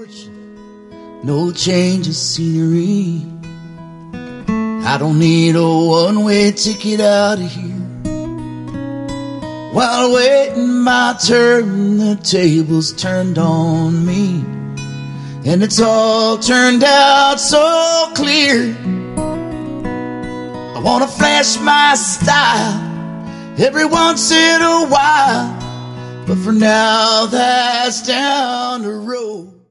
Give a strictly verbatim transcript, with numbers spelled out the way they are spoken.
porch, no change of scenery. I don't need a one-way ticket out of here. While waiting my turn, the tables turned on me, and it's all turned out so clear. I wanna flash my style every once in a while, but for now that's down the road.